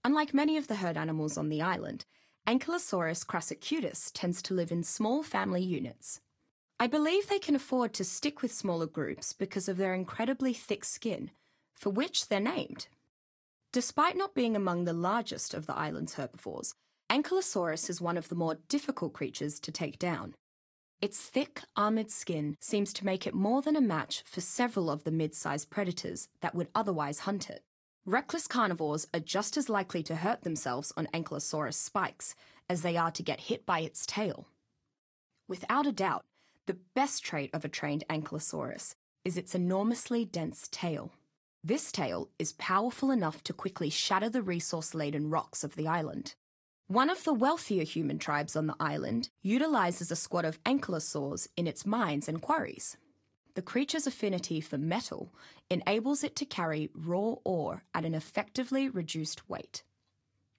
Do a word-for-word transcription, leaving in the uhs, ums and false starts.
Unlike many of the herd animals on the island, Ankylosaurus crassicutus tends to live in small family units. I believe they can afford to stick with smaller groups because of their incredibly thick skin, for which they're named. Despite not being among the largest of the island's herbivores, Ankylosaurus is one of the more difficult creatures to take down. Its thick, armoured skin seems to make it more than a match for several of the mid-sized predators that would otherwise hunt it. Reckless carnivores are just as likely to hurt themselves on Ankylosaurus spikes as they are to get hit by its tail. Without a doubt, the best trait of a trained Ankylosaurus is its enormously dense tail. This tail is powerful enough to quickly shatter the resource-laden rocks of the island. One of the wealthier human tribes on the island utilises a squad of ankylosaurs in its mines and quarries. The creature's affinity for metal enables it to carry raw ore at an effectively reduced weight.